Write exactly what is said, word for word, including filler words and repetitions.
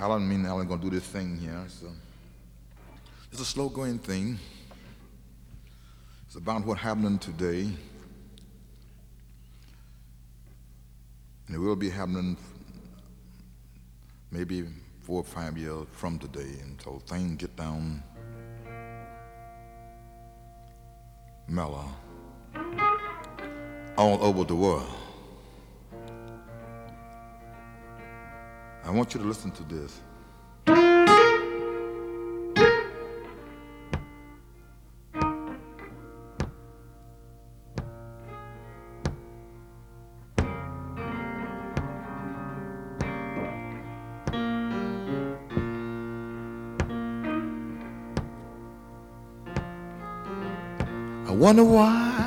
Alan, me and Alan gonna do this thing here. So it's a slow going thing. It's about what happening today. And it will be happening maybe four or five years from today until things get down mellow all over the world. I want you to listen to this. I wonder why